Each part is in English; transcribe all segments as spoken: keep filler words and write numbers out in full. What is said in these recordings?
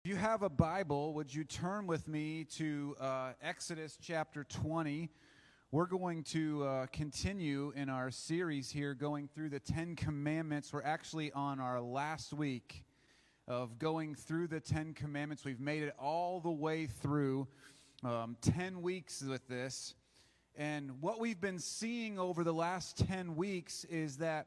you have a Bible, would you turn with me to uh, Exodus chapter twenty? We're going to uh, continue in our series here going through the Ten Commandments. We're actually on our last week of going through the Ten Commandments. We've made it all the way through um, ten weeks with this. And what we've been seeing over the last ten weeks is that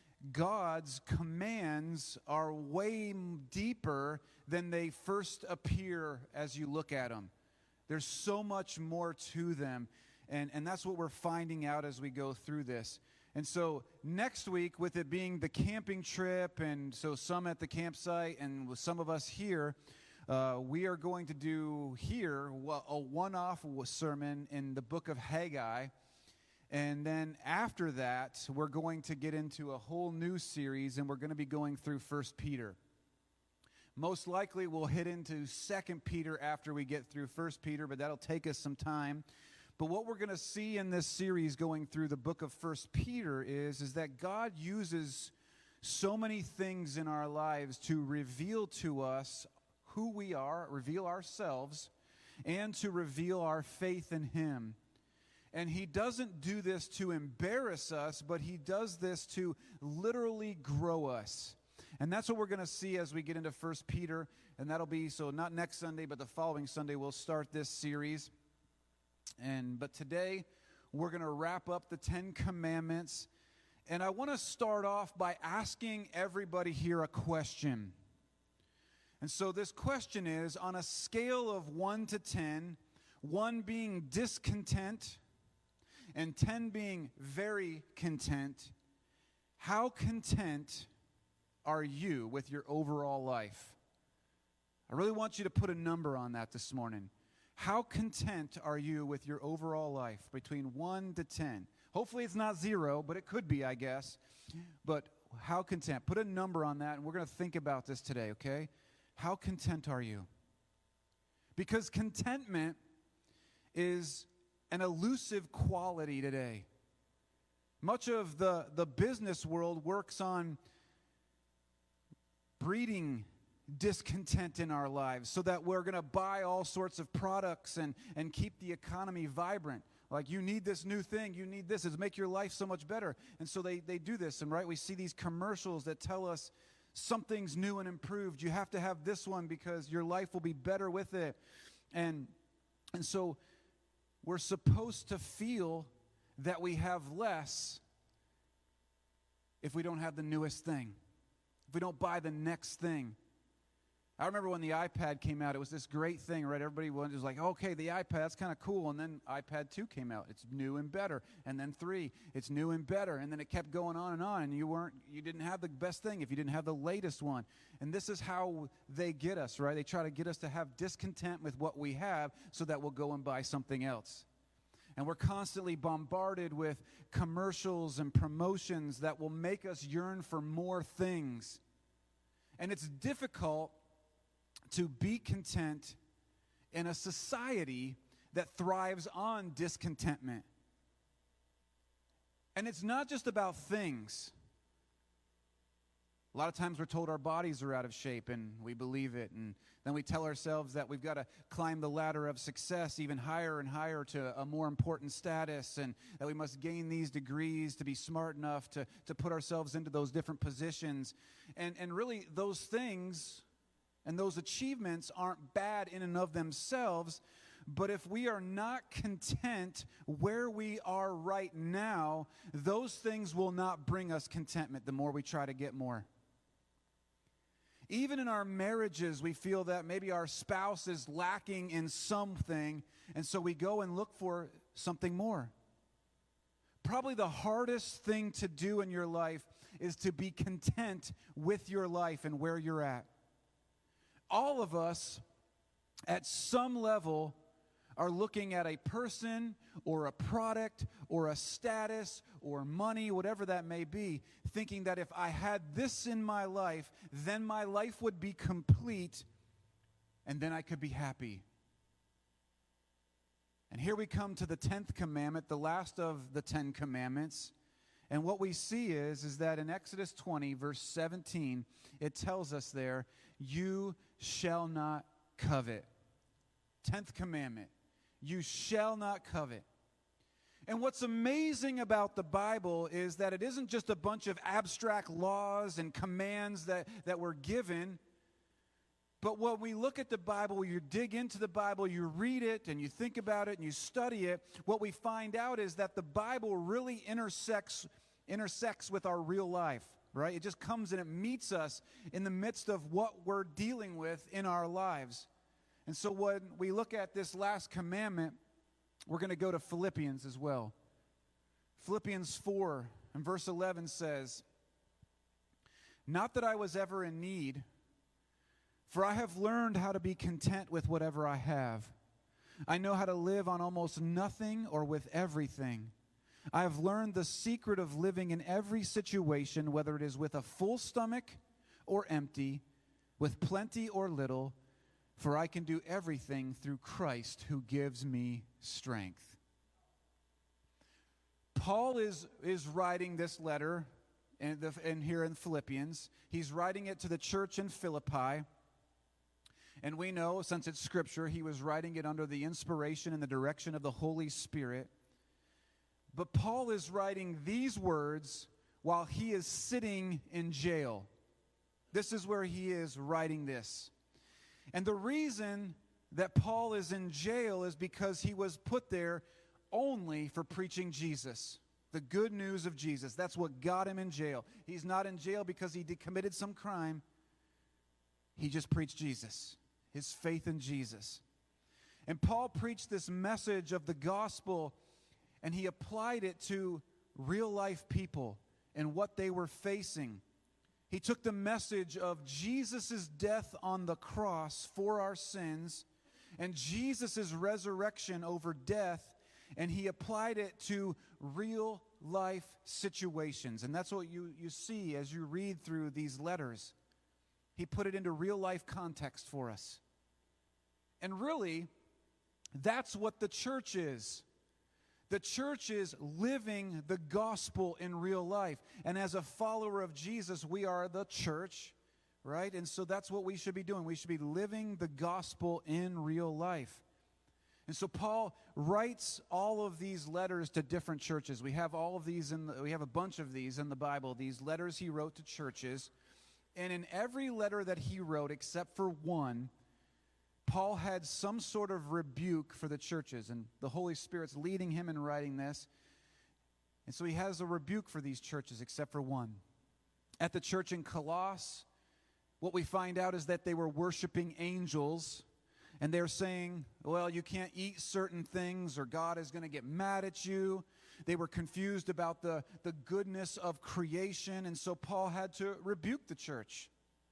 God's commands are way deeper than they first appear as you look at them. There's so much more to them, and, and that's what we're finding out as we go through this. And so next week, with it being the camping trip, and so some at the campsite and with some of us here, uh, we are going to do here a one-off sermon in the book of Haggai. And then after that, we're going to get into a whole new series, and we're going to be going through First Peter. Most likely, we'll hit into Second Peter after we get through First Peter, but that'll take us some time. But what we're going to see in this series going through the book of First Peter is, is that God uses so many things in our lives to reveal to us who we are, reveal ourselves, and to reveal our faith in Him. And He doesn't do this to embarrass us, but He does this to literally grow us. And that's what we're going to see as we get into First Peter. And that'll be, so not next Sunday, but the following Sunday, we'll start this series. And But today, we're going to wrap up the Ten Commandments. And I want to start off by asking everybody here a question. And so this question is, on a scale of one to ten, one being discontent, and ten being very content, how content are you with your overall life? I really want you to put a number on that this morning. How content are you with your overall life between one to ten? Hopefully it's not zero, but it could be, I guess. But how content? Put a number on that, and we're going to think about this today, okay? How content are you? Because contentment is an elusive quality today. Much of the, the business world works on breeding discontent in our lives so that we're going to buy all sorts of products and, and keep the economy vibrant. Like, you need this new thing, you need this, it'll make your life so much better. And so they, they do this, and right, we see these commercials that tell us something's new and improved. You have to have this one because your life will be better with it. And, and so we're supposed to feel that we have less if we don't have the newest thing, if we don't buy the next thing. I remember when the iPad came out, it was this great thing, right? Everybody was like, okay, the iPad, that's kind of cool. And then iPad two came out. It's new and better. And then three, it's new and better. And then it kept going on and on. And you weren't, you didn't have the best thing if you didn't have the latest one. And this is how they get us, right? They try to get us to have discontent with what we have so that we'll go and buy something else. And we're constantly bombarded with commercials and promotions that will make us yearn for more things. And it's difficult to be content in a society that thrives on discontentment. And it's not just about things. A lot of times we're told our bodies are out of shape, and we believe it. And then we tell ourselves that we've got to climb the ladder of success even higher and higher to a more important status, and that we must gain these degrees to be smart enough to, to put ourselves into those different positions. And, and really, those things and those achievements aren't bad in and of themselves, but if we are not content where we are right now, those things will not bring us contentment the more we try to get more. Even in our marriages, we feel that maybe our spouse is lacking in something, and so we go and look for something more. Probably the hardest thing to do in your life is to be content with your life and where you're at. All of us, at some level, are looking at a person or a product or a status or money, whatever that may be, thinking that if I had this in my life, then my life would be complete, and then I could be happy. And here we come to the tenth commandment, the last of the Ten Commandments, And what we see is, is that in Exodus twenty, verse seventeen, it tells us there, you shall not covet. Tenth commandment, you shall not covet. And what's amazing about the Bible is that it isn't just a bunch of abstract laws and commands that, that were given. But when we look at the Bible, you dig into the Bible, you read it, and you think about it, and you study it, what we find out is that the Bible really intersects, intersects with our real life, right? It just comes and it meets us in the midst of what we're dealing with in our lives. And so when we look at this last commandment, we're going to go to Philippians as well. Philippians four and verse eleven says, not that I was ever in need, for I have learned how to be content with whatever I have. I know how to live on almost nothing or with everything. I have learned the secret of living in every situation, whether it is with a full stomach or empty, with plenty or little, for I can do everything through Christ who gives me strength. Paul is, is writing this letter in, the, in here in Philippians. He's writing it to the church in Philippi. And we know, since it's Scripture, he was writing it under the inspiration and the direction of the Holy Spirit. But Paul is writing these words while he is sitting in jail. This is where he is writing this. And the reason that Paul is in jail is because he was put there only for preaching Jesus, the good news of Jesus. That's what got him in jail. He's not in jail because he did, committed some crime. He just preached Jesus, his faith in Jesus. And Paul preached this message of the gospel, and he applied it to real-life people and what they were facing. He took the message of Jesus' death on the cross for our sins and Jesus' resurrection over death, and he applied it to real-life situations. And that's what you, you see as you read through these letters. He put it into real-life context for us. And really, that's what the church is. The church is living the gospel in real life. And as a follower of Jesus, we are the church, right? And so that's what we should be doing. We should be living the gospel in real life. And so Paul writes all of these letters to different churches. We have all of these in the, we have a bunch of these in the Bible, these letters he wrote to churches. And in every letter that he wrote, except for one, Paul had some sort of rebuke for the churches, and the Holy Spirit's leading him in writing this. And so he has a rebuke for these churches, except for one. At the church in Colossus, what we find out is that they were worshiping angels, and they're saying, well, you can't eat certain things, or God is going to get mad at you. They were confused about the, the goodness of creation, and so Paul had to rebuke the church.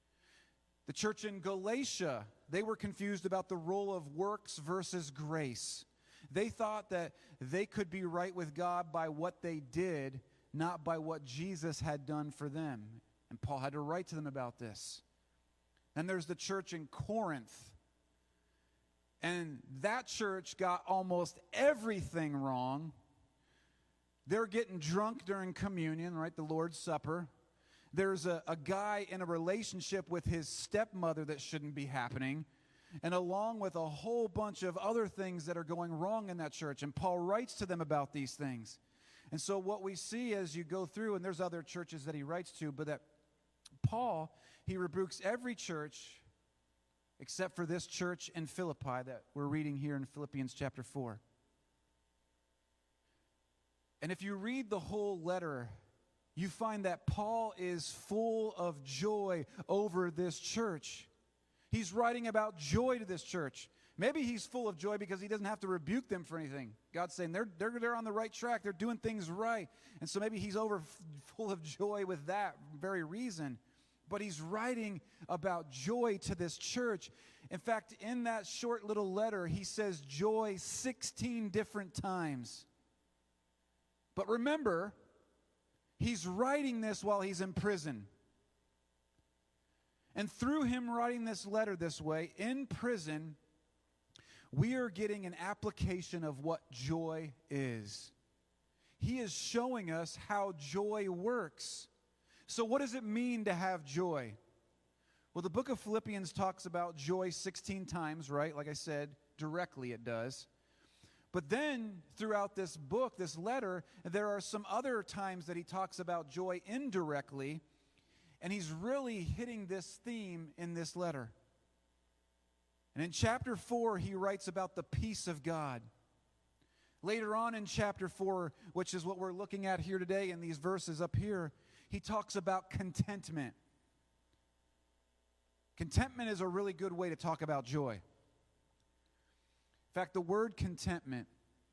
The church in Galatia, they were confused about the role of works versus grace. They thought that they could be right with God by what they did, not by what Jesus had done for them. And Paul had to write to them about this. And there's the church in Corinth. And that church got almost everything wrong. They're getting drunk during communion, right, the Lord's Supper. There's a, a guy in a relationship with his stepmother that shouldn't be happening, and along with a whole bunch of other things that are going wrong in that church. And Paul writes to them about these things. And so what we see as you go through, and there's other churches that he writes to, but that Paul, he rebukes every church except for this church in Philippi that we're reading here in Philippians chapter four. And if you read the whole letter, you find that Paul is full of joy over this church. He's writing about joy to this church. Maybe he's full of joy because he doesn't have to rebuke them for anything. God's saying they're, they're, they're on the right track. They're doing things right. And so maybe he's over full of joy with that very reason. But he's writing about joy to this church. In fact, in that short little letter, he says joy sixteen different times. But remember, he's writing this while he's in prison. And through him writing this letter this way, in prison, we are getting an application of what joy is. he is showing us how joy works. So what does it mean to have joy? Well, the book of Philippians talks about joy sixteen times, right? Like I said, directly it does. But then throughout this book, this letter, there are some other times that he talks about joy indirectly, and he's really hitting this theme in this letter. And in chapter four, he writes about the peace of God. Later on in chapter four, which is what we're looking at here today in these verses up here, he talks about contentment. Contentment is a really good way to talk about joy. In fact, the word contentment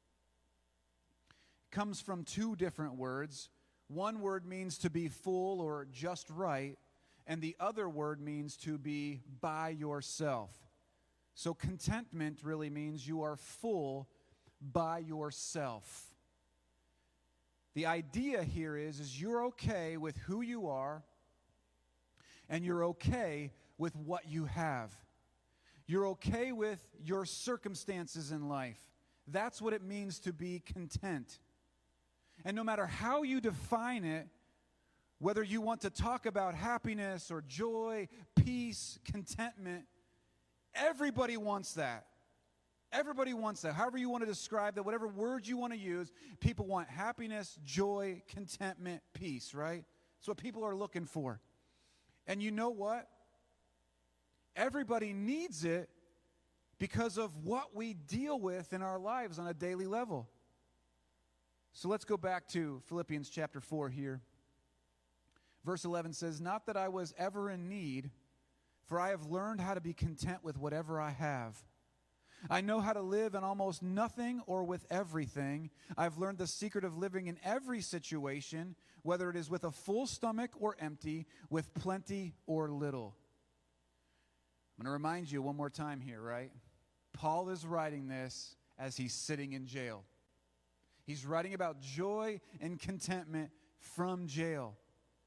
comes from two different words. One word means to be full or just right, and the other word means to be by yourself. So contentment really means you are full by yourself. The idea here is, is you're okay with who you are, and you're okay with what you have. You're okay with your circumstances in life. That's what it means to be content. And no matter how you define it, whether you want to talk about happiness or joy, peace, contentment, everybody wants that. Everybody wants that. However you want to describe that, whatever word you want to use, people want happiness, joy, contentment, peace, right? That's what people are looking for. And you know what? Everybody needs it because of what we deal with in our lives on a daily level. So let's go back to Philippians chapter four here. Verse eleven says, "Not that I was ever in need, for I have learned how to be content with whatever I have. I know how to live in almost nothing or with everything. I've learned the secret of living in every situation, whether it is with a full stomach or empty, with plenty or little." I'm going to remind you one more time here, right? Paul is writing this as he's sitting in jail. He's writing about joy and contentment from jail.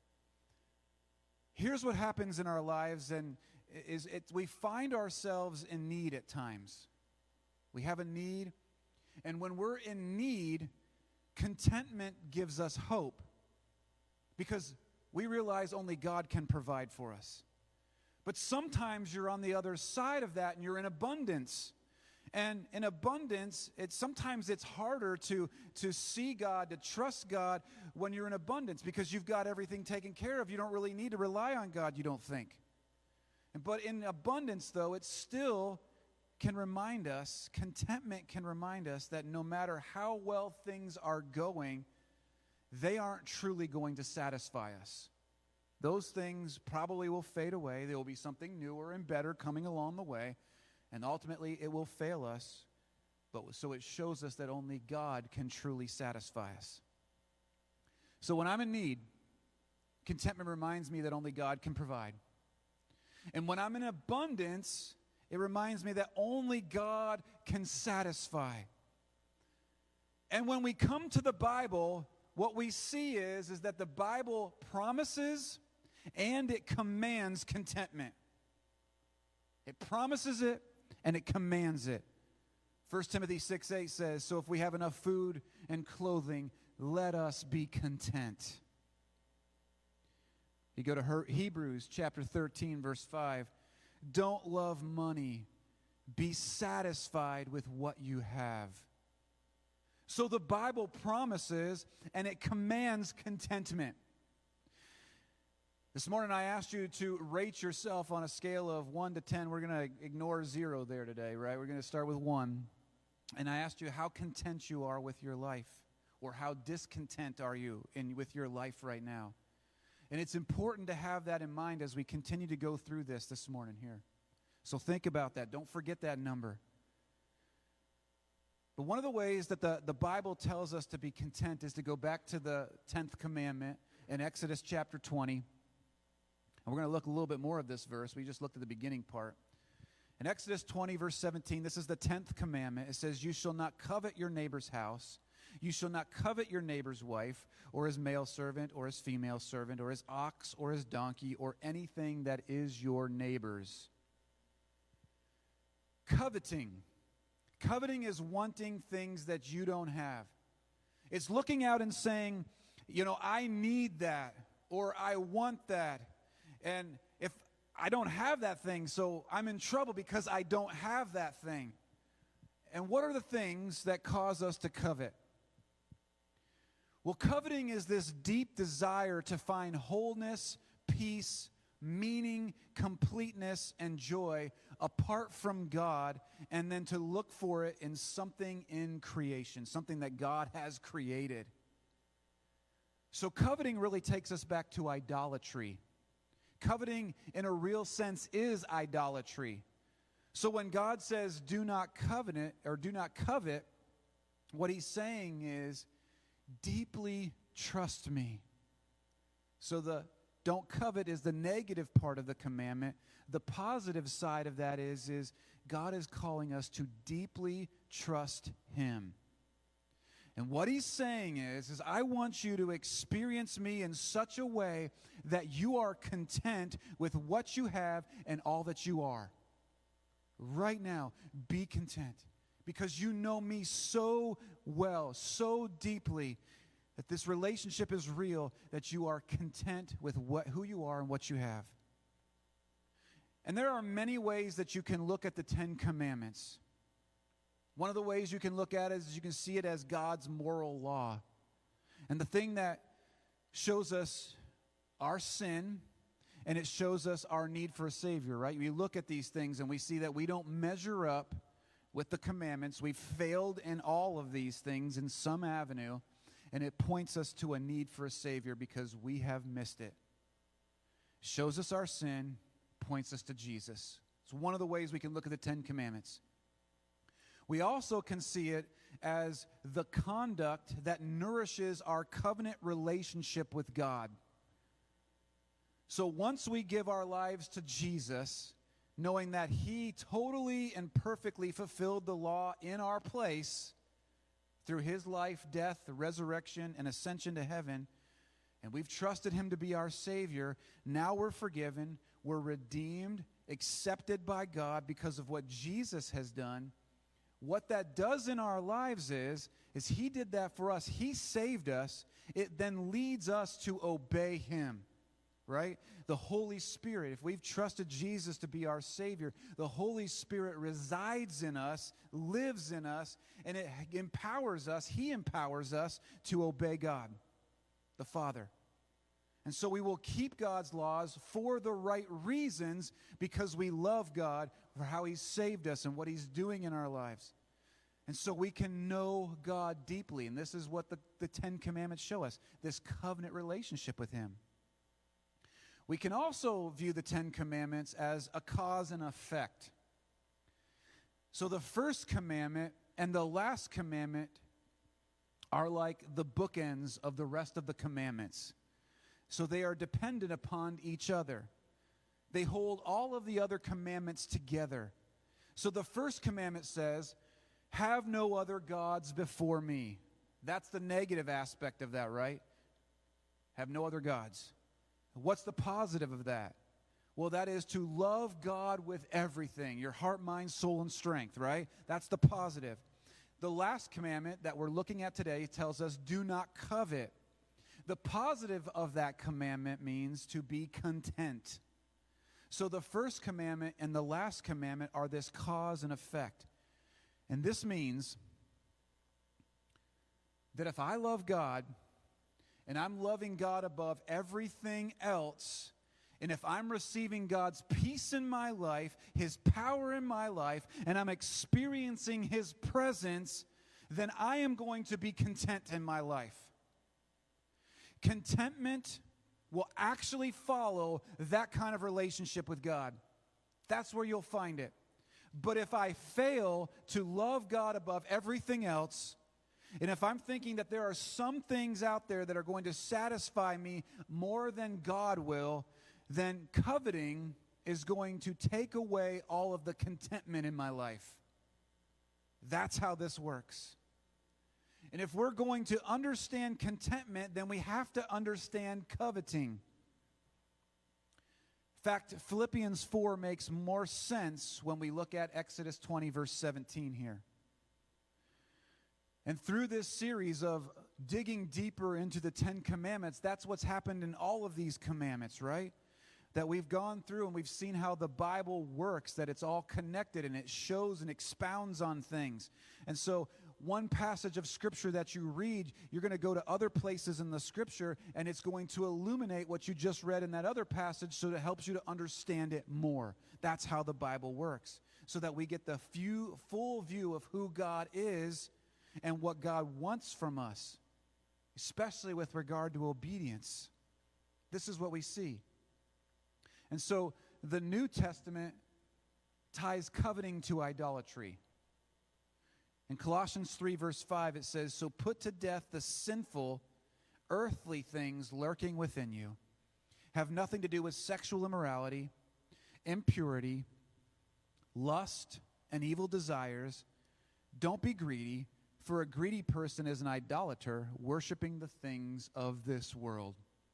Here's what happens in our lives, and is it, we find ourselves in need at times. We have a need, and when we're in need, contentment gives us hope because we realize only God can provide for us. But sometimes you're on the other side of that and you're in abundance. And in abundance, it's sometimes it's harder to, to see God, to trust God when you're in abundance because you've got everything taken care of. You don't really need to rely on God, you don't think. But in abundance, though, it still can remind us, contentment can remind us that no matter how well things are going, they aren't truly going to satisfy us. Those things probably will fade away. There will be something newer and better coming along the way. And ultimately, it will fail us. But so it shows us that only God can truly satisfy us. So when I'm in need, contentment reminds me that only God can provide. And when I'm in abundance, it reminds me that only God can satisfy. And when we come to the Bible, what we see is, is that the Bible promises and it commands contentment. It promises it and it commands it. First Timothy six eight says, "So if we have enough food and clothing, let us be content." You go to Hebrews chapter thirteen, verse five. "Don't love money. Be satisfied with what you have." So the Bible promises and it commands contentment. This morning I asked you to rate yourself on a scale of one to ten. We're going to ignore zero there today, right? We're going to start with one. And I asked you how content you are with your life, or how discontent are you in with your life right now. And it's important to have that in mind as we continue to go through this this morning here. So think about that. Don't forget that number. But one of the ways that the, the Bible tells us to be content is to go back to the tenth commandment in Exodus chapter twenty. And we're going to look a little bit more of this verse. We just looked at the beginning part. In Exodus twenty, verse seventeen, this is the tenth commandment. It says, "You shall not covet your neighbor's house. You shall not covet your neighbor's wife, or his male servant, or his female servant, or his ox, or his donkey, or anything that is your neighbor's." Coveting. Coveting is wanting things that you don't have. It's looking out and saying, you know, I need that, or I want that. And if I don't have that thing, so I'm in trouble because I don't have that thing. And what are the things that cause us to covet? Well, coveting is this deep desire to find wholeness, peace, meaning, completeness, and joy apart from God, and then to look for it in something in creation, something that God has created. So coveting really takes us back to idolatry. Coveting, in a real sense, is idolatry. So when God says, do not covet, or do not covet, what he's saying is, deeply trust me. So the don't covet is the negative part of the commandment. The positive side of that is, is God is calling us to deeply trust him. And what he's saying is, is I want you to experience me in such a way that you are content with what you have and all that you are. Right now, be content. Because you know me so well, so deeply, that this relationship is real, that you are content with what, who you are and what you have. And there are many ways that you can look at the Ten Commandments. One of the ways you can look at it is you can see it as God's moral law. And the thing that shows us our sin, and it shows us our need for a Savior, right? We look at these things and we see that we don't measure up with the commandments. We've failed in all of these things in some avenue, and it points us to a need for a Savior because we have missed it. Shows us our sin, points us to Jesus. It's one of the ways we can look at the Ten Commandments. We also can see it as the conduct that nourishes our covenant relationship with God. So once we give our lives to Jesus, knowing that he totally and perfectly fulfilled the law in our place through his life, death, the resurrection, and ascension to heaven, and we've trusted him to be our Savior, now we're forgiven, we're redeemed, accepted by God because of what Jesus has done. What that does in our lives is, is he did that for us. He saved us. It then leads us to obey him. Right? The Holy Spirit, if we've trusted Jesus to be our Savior, the Holy Spirit resides in us, lives in us, and it empowers us, he empowers us to obey God, the Father. And so we will keep God's laws for the right reasons because we love God for how he's saved us and what he's doing in our lives. And so we can know God deeply, and this is what the, the Ten Commandments show us, this covenant relationship with him. We can also view the Ten Commandments as a cause and effect. So the first commandment and the last commandment are like the bookends of the rest of the commandments. So they are dependent upon each other. They hold all of the other commandments together. So the first commandment says, have no other gods before me. That's the negative aspect of that, right? Have no other gods. What's the positive of that? Well, that is to love God with everything, your heart, mind, soul, and strength, right? That's the positive. The last commandment that we're looking at today tells us, do not covet. The positive of that commandment means to be content. So the first commandment and the last commandment are this cause and effect. And this means that if I love God, and I'm loving God above everything else, and if I'm receiving God's peace in my life, his power in my life, and I'm experiencing his presence, then I am going to be content in my life. Contentment will actually follow that kind of relationship with God. That's where you'll find it. But if I fail to love God above everything else, and if I'm thinking that there are some things out there that are going to satisfy me more than God will, then coveting is going to take away all of the contentment in my life. That's how this works. And if we're going to understand contentment, then we have to understand coveting. In fact, Philippians four makes more sense when we look at Exodus twenty, verse seventeen here. And through this series of digging deeper into the Ten Commandments, that's what's happened in all of these commandments, right? That we've gone through and we've seen how the Bible works, that it's all connected and it shows and expounds on things. And so one passage of Scripture that you read, you're going to go to other places in the Scripture, and it's going to illuminate what you just read in that other passage so it helps you to understand it more. That's how the Bible works, so that we get the few, full view of who God is and what God wants from us, especially with regard to obedience. This is what we see. And so the New Testament ties coveting to idolatry. In Colossians three, verse five, it says, "So put to death the sinful, earthly things lurking within you. Have nothing to do with sexual immorality, impurity, lust, and evil desires. Don't be greedy, for a greedy person is an idolater, worshiping the things of this world."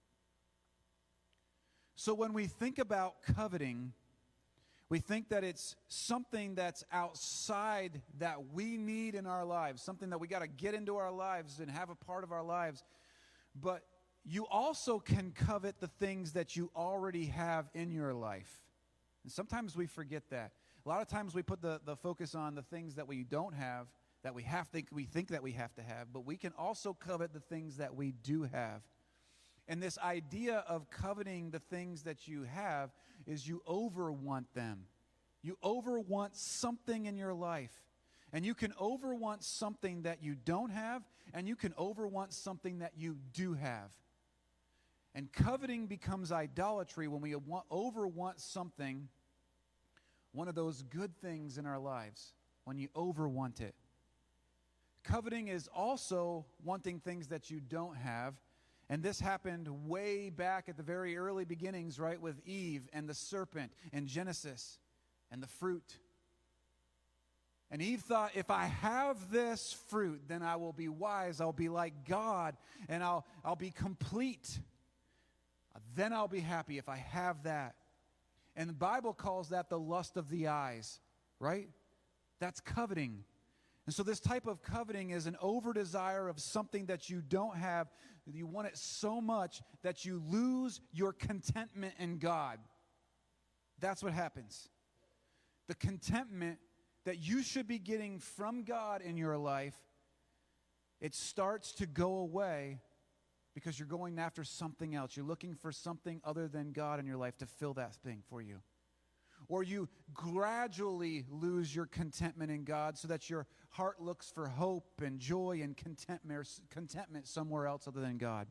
So when we think about coveting, we think that it's something that's outside that we need in our lives, something that we got to get into our lives and have a part of our lives. But you also can covet the things that you already have in your life. And sometimes we forget that. A lot of times we put the, the focus on the things that we don't have, that we have to, we think that we have to have, but we can also covet the things that we do have. And this idea of coveting the things that you have is you over-want them. You over-want something in your life. And you can over-want something that you don't have, and you can over-want something that you do have. And coveting becomes idolatry when we want, over-want something, one of those good things in our lives, when you over-want it. Coveting is also wanting things that you don't have. And this happened way back at the very early beginnings, right, with Eve and the serpent in Genesis and the fruit. And Eve thought, if I have this fruit, then I will be wise, I'll be like God, and I'll, I'll be complete. Then I'll be happy if I have that. And the Bible calls that the lust of the eyes, right? That's coveting. And so this type of coveting is an over-desire of something that you don't have. You want it so much that you lose your contentment in God. That's what happens. The contentment that you should be getting from God in your life, it starts to go away because you're going after something else. You're looking for something other than God in your life to fill that thing for you. Or you gradually lose your contentment in God so that your heart looks for hope and joy and contentment, contentment somewhere else other than God.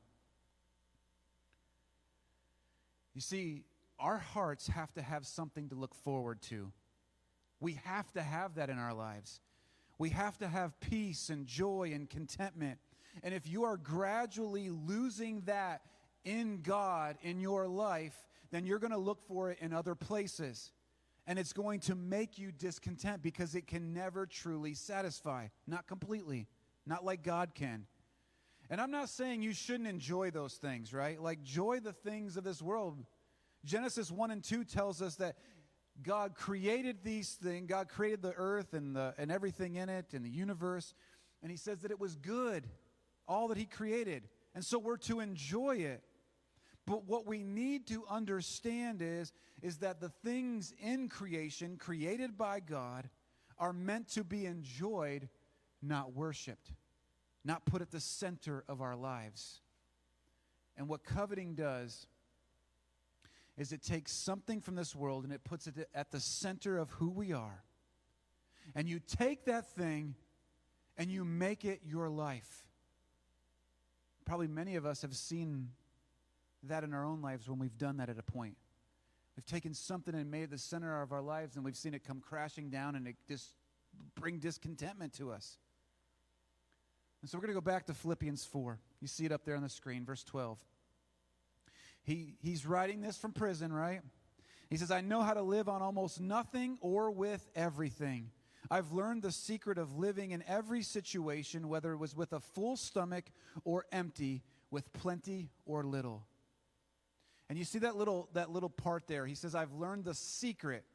You see, our hearts have to have something to look forward to. We have to have that in our lives. We have to have peace and joy and contentment. And if you are gradually losing that in God, in your life, then you're going to look for it in other places. And it's going to make you discontent because it can never truly satisfy. Not completely. Not like God can. And I'm not saying you shouldn't enjoy those things, right? Like, enjoy the things of this world. Genesis one and two tells us that God created these things. God created the earth and, the, and everything in it and the universe. And he says that it was good, all that he created. And so we're to enjoy it. But what we need to understand is, is that the things in creation, created by God, are meant to be enjoyed, not worshiped, not put at the center of our lives. And what coveting does is it takes something from this world and it puts it at the center of who we are. And you take that thing and you make it your life. Probably many of us have seen that in our own lives when we've done that at a point. We've taken something and made it the center of our lives, and we've seen it come crashing down and it just bring discontentment to us. And so we're going to go back to Philippians four. You see it up there on the screen, verse twelve. He, he's writing this from prison, right? He says, I know how to live on almost nothing or with everything. I've learned the secret of living in every situation, whether it was with a full stomach or empty, with plenty or little. And you see that little, that little part there. He says, I've learned the secret.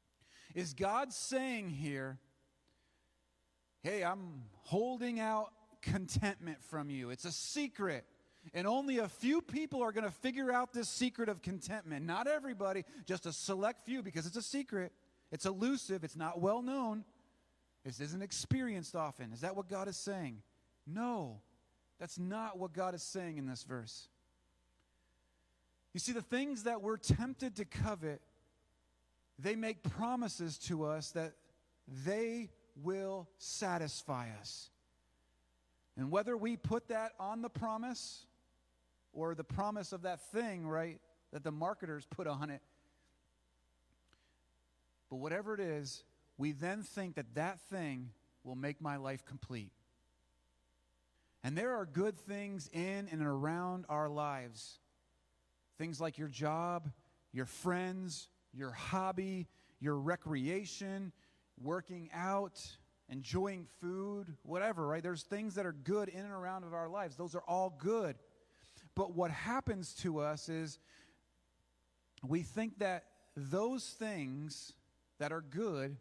Is God saying here, hey, I'm holding out contentment from you. It's a secret. And only a few people are going to figure out this secret of contentment. Not everybody, just a select few, because it's a secret. It's elusive. It's not well known. It isn't experienced often. Is that what God is saying? No, that's not what God is saying in this verse. You see, the things that we're tempted to covet, they make promises to us that they will satisfy us. And whether we put that on the promise or the promise of that thing, right, that the marketers put on it, but whatever it is, we then think that that thing will make my life complete. And there are good things in and around our lives. Things like your job, your friends, your hobby, your recreation, working out, enjoying food, whatever, right? There's things that are good in and around of our lives. Those are all good. But what happens to us is we think that those things that are good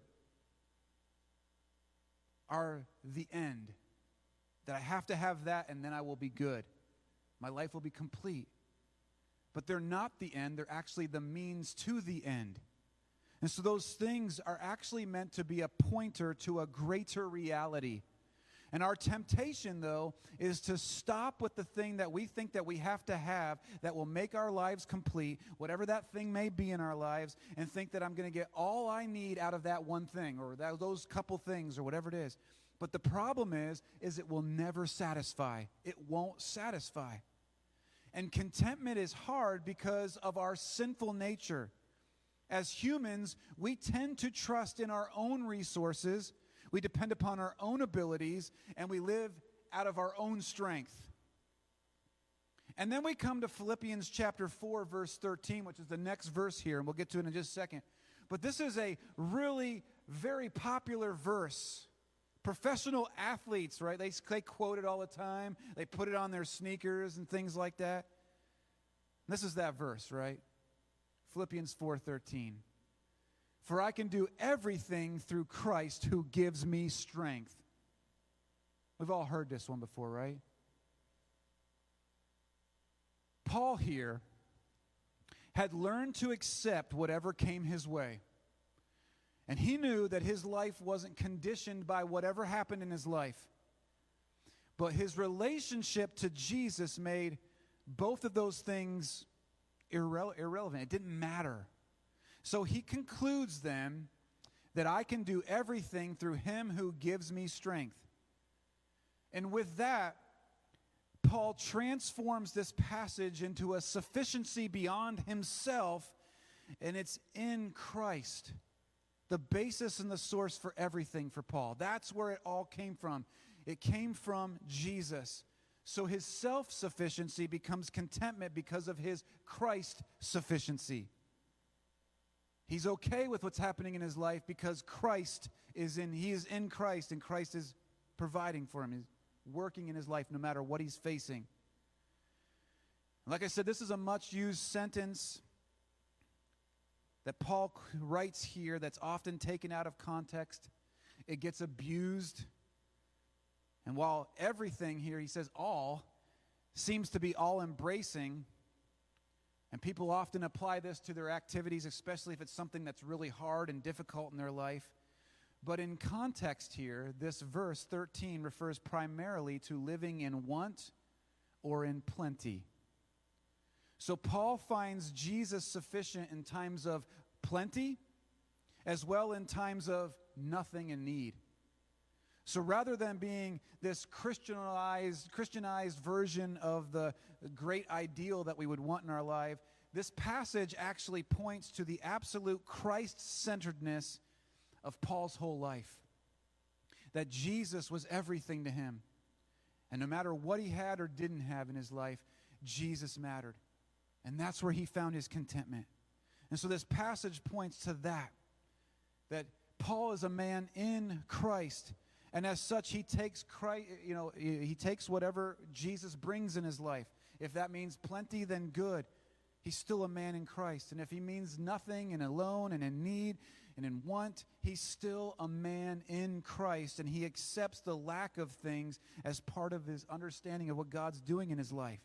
are the end. That I have to have that and then I will be good. My life will be complete. But they're not the end. They're actually the means to the end. And so those things are actually meant to be a pointer to a greater reality. And our temptation, though, is to stop with the thing that we think that we have to have that will make our lives complete, whatever that thing may be in our lives, and think that I'm going to get all I need out of that one thing or that, those couple things or whatever it is. But the problem is, is it will never satisfy. It won't satisfy. And contentment is hard because of our sinful nature. As humans, we tend to trust in our own resources, we depend upon our own abilities, and we live out of our own strength. And then we come to Philippians chapter four, verse thirteen, which is the next verse here, and we'll get to it in just a second. But this is a really very popular verse. Professional athletes, right? They, they quote it all the time. They put it on their sneakers and things like that. This is that verse, right? Philippians four thirteen. For I can do everything through Christ who gives me strength. We've all heard this one before, right? Paul here had learned to accept whatever came his way. And he knew that his life wasn't conditioned by whatever happened in his life. But his relationship to Jesus made both of those things irre- irrelevant. It didn't matter. So he concludes then that I can do everything through him who gives me strength. And with that, Paul transforms this passage into a sufficiency beyond himself, and it's in Christ. The basis and the source for everything for Paul. That's where it all came from. It came from Jesus. So his self-sufficiency becomes contentment because of his Christ sufficiency. He's okay with what's happening in his life because Christ is in, he is in Christ, and Christ is providing for him. He's working in his life no matter what he's facing. Like I said, this is a much used sentence that Paul writes here that's often taken out of context. It gets abused. And while everything here, he says all, seems to be all-embracing, and people often apply this to their activities, especially if it's something that's really hard and difficult in their life. But in context here, this verse thirteen refers primarily to living in want or in plenty. So Paul finds Jesus sufficient in times of plenty as well in times of nothing and need. So rather than being this Christianized, Christianized version of the great ideal that we would want in our life, this passage actually points to the absolute Christ-centeredness of Paul's whole life. That Jesus was everything to him. And no matter what he had or didn't have in his life, Jesus mattered. And that's where he found his contentment. And so this passage points to that. That Paul is a man in Christ. And as such, he takes Christ, you know, he takes whatever Jesus brings in his life. If that means plenty, then good. He's still a man in Christ. And if he means nothing and alone and in need, and in want, he's still a man in Christ, and he accepts the lack of things as part of his understanding of what God's doing in his life.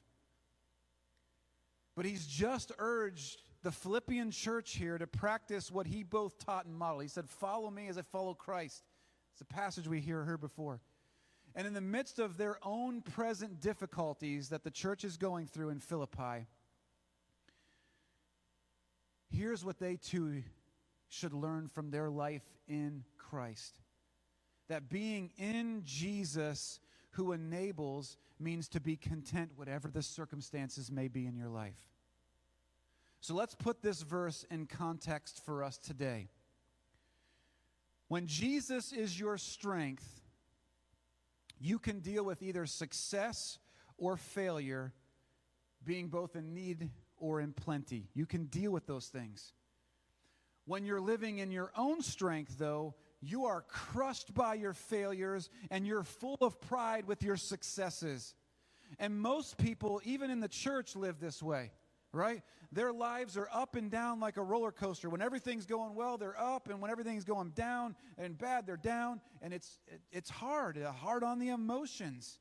But he's just urged the Philippian church here to practice what he both taught and modeled. He said, follow me as I follow Christ. It's a passage we hear heard before. And in the midst of their own present difficulties that the church is going through in Philippi, here's what they too should learn from their life in Christ. That being in Jesus who enables means to be content whatever the circumstances may be in your life. So let's put this verse in context for us today. When Jesus is your strength, you can deal with either success or failure, being both in need or in plenty. You can deal with those things. When you're living in your own strength, though, you are crushed by your failures and you're full of pride with your successes. And most people, even in the church, live this way, right? Their lives are up and down like a roller coaster. When everything's going well, they're up, and when everything's going down and bad, they're down, and it's it, it's hard, hard on the emotions.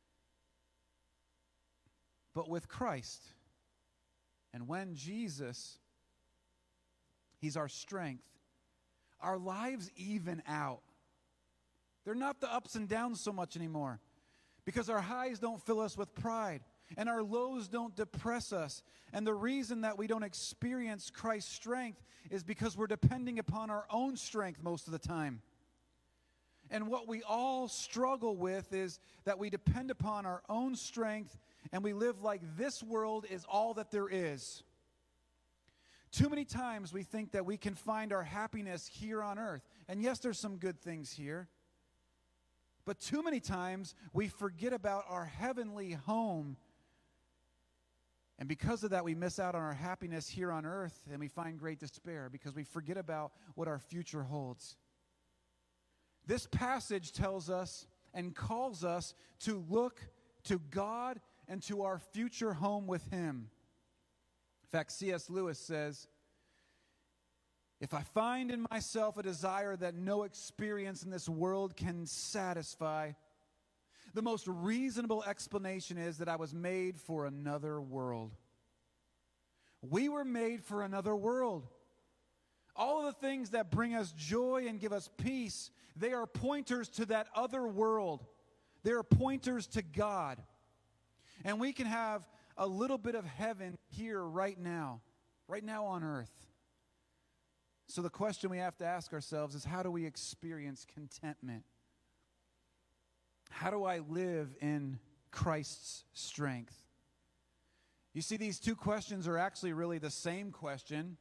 But with Christ, and when Jesus, he's our strength, our lives even out. They're not the ups and downs so much anymore, because our highs don't fill us with pride, and our lows don't depress us. And the reason that we don't experience Christ's strength is because we're depending upon our own strength most of the time. And what we all struggle with is that we depend upon our own strength, and we live like this world is all that there is. Too many times we think that we can find our happiness here on earth. And yes, there's some good things here. But too many times we forget about our heavenly home. And because of that, we miss out on our happiness here on earth, and we find great despair because we forget about what our future holds. This passage tells us and calls us to look to God and to our future home with Him. In fact, C S Lewis says, if I find in myself a desire that no experience in this world can satisfy, the most reasonable explanation is that I was made for another world. We were made for another world. All of the things that bring us joy and give us peace, they are pointers to that other world. They are pointers to God. And we can have a little bit of heaven here right now, right now on earth. So the question we have to ask ourselves is, how do we experience contentment? How do I live in Christ's strength? You see, these two questions are actually really the same question.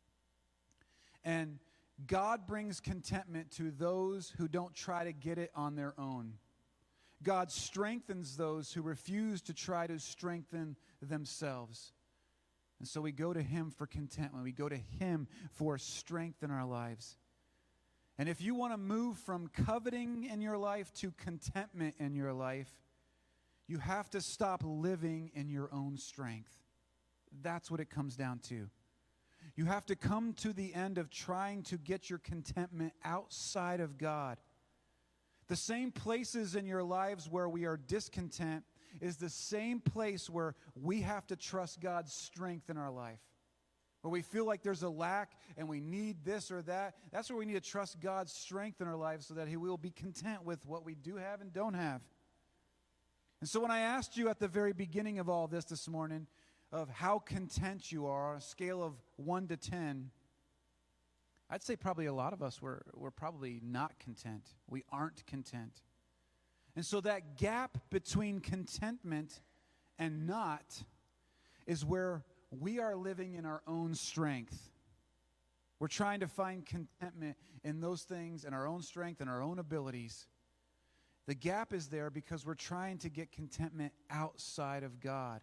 And God brings contentment to those who don't try to get it on their own. God strengthens those who refuse to try to strengthen themselves. And so we go to Him for contentment. We go to Him for strength in our lives. And if you want to move from coveting in your life to contentment in your life, you have to stop living in your own strength. That's what it comes down to. You have to come to the end of trying to get your contentment outside of God. The same places in your lives where we are discontent is the same place where we have to trust God's strength in our life. Where we feel like there's a lack and we need this or that, that's where we need to trust God's strength in our lives so that He will be content with what we do have and don't have. And so when I asked you at the very beginning of all this this morning of how content you are on a scale of one to ten, I'd say probably a lot of us were, were probably not content. We aren't content. And so that gap between contentment and not is where we are living in our own strength. We're trying to find contentment in those things, in our own strength and our own abilities. The gap is there because we're trying to get contentment outside of God.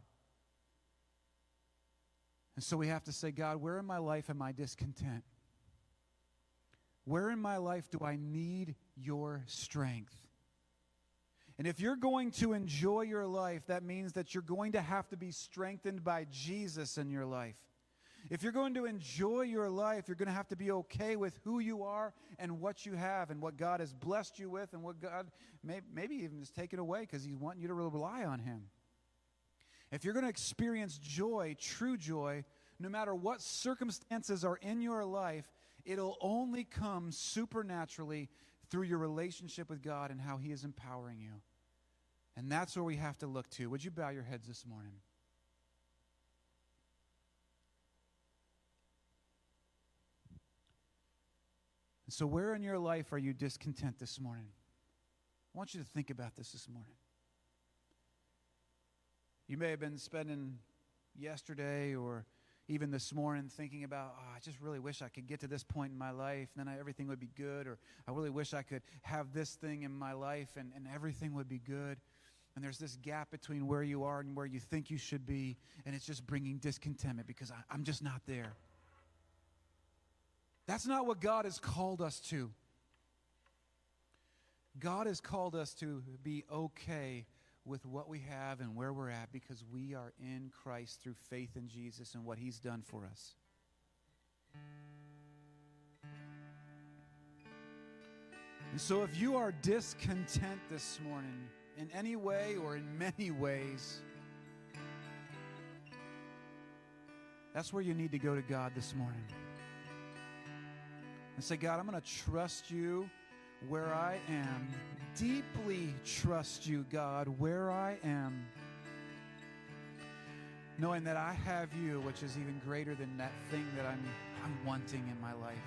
And so we have to say, God, where in my life am I discontent? Where in my life do I need your strength? And if you're going to enjoy your life, that means that you're going to have to be strengthened by Jesus in your life. If you're going to enjoy your life, you're going to have to be okay with who you are and what you have and what God has blessed you with and what God may, maybe even has taken away because He's wanting you to rely on Him. If you're going to experience joy, true joy, no matter what circumstances are in your life, it'll only come supernaturally through your relationship with God and how He is empowering you. And that's where we have to look to. Would you bow your heads this morning? So where in your life are you discontent this morning? I want you to think about this this morning. You may have been spending yesterday or even this morning thinking about, oh, I just really wish I could get to this point in my life, and then I, everything would be good, or I really wish I could have this thing in my life, and, and everything would be good. And there's this gap between where you are and where you think you should be, and it's just bringing discontentment because I, I'm just not there. That's not what God has called us to. God has called us to be okay with what we have and where we're at because we are in Christ through faith in Jesus and what He's done for us. And so if you are discontent this morning in any way or in many ways, that's where you need to go to God this morning. And say, God, I'm going to trust you where I am. Deeply trust you, God, where I am. Knowing that I have you, which is even greater than that thing that I'm, I'm wanting in my life.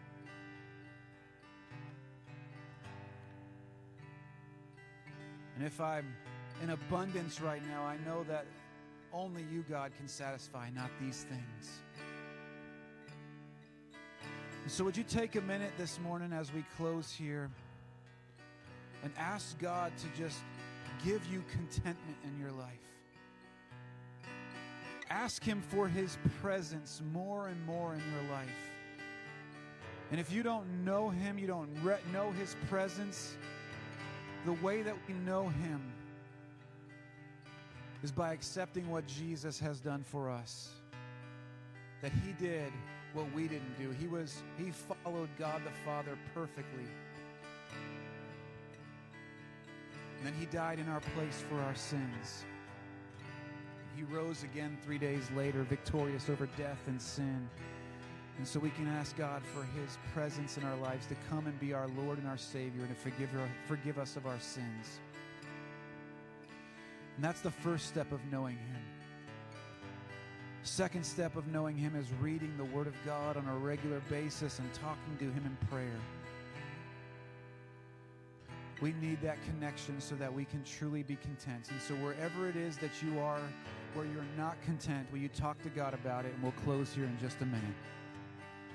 And if I'm in abundance right now, I know that only you, God, can satisfy, not these things. So would you take a minute this morning as we close here and ask God to just give you contentment in your life. Ask Him for His presence more and more in your life. And if you don't know Him, you don't re- know His presence, the way that we know Him is by accepting what Jesus has done for us. That He did what we didn't do. He was, He followed God the Father perfectly. And then He died in our place for our sins. He rose again three days later, victorious over death and sin. And so we can ask God for His presence in our lives to come and be our Lord and our Savior and to forgive, our, forgive us of our sins. And that's the first step of knowing Him. Second step of knowing Him is reading the Word of God on a regular basis and talking to Him in prayer. We need that connection so that we can truly be content. And so wherever it is that you are, where you're not content, will you talk to God about it? And we'll close here in just a minute.